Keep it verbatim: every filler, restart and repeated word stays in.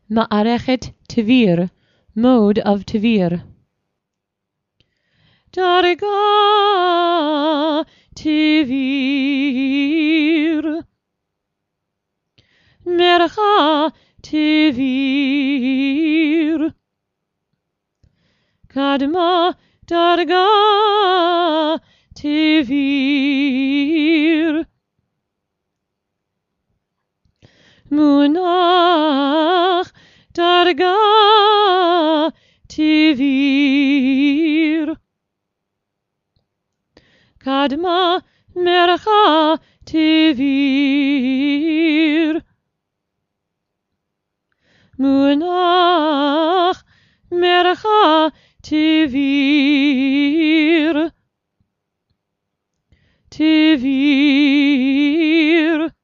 Ma'arechet Tevir, mode of Tevir. Darga Tevir, Mercha Tevir, Kadma Darga Tevir, Munach Darga Tevir, Kadma Mercha Tevir, Munach Mercha Tevir, Tevir,